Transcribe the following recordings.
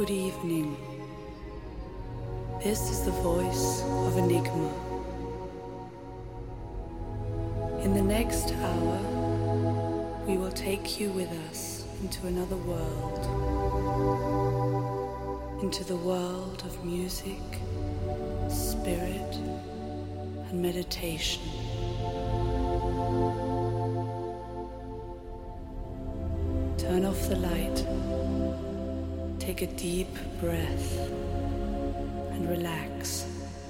Good evening. This is the voice of Enigma. In the next hour, we will take you with us into another world, into the world of music, spirit, and meditation. Turn off the light, take a deep breath, and relax.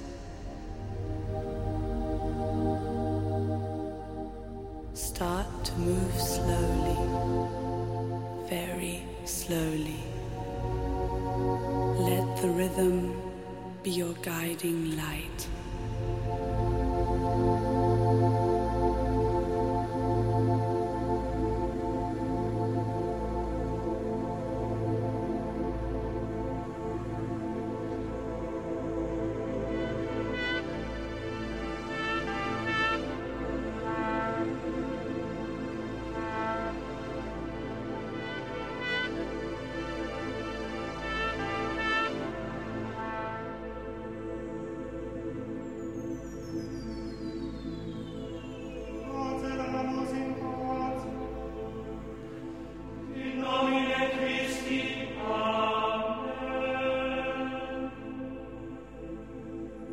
Start to move slowly, very slowly. Let the rhythm be your guiding light.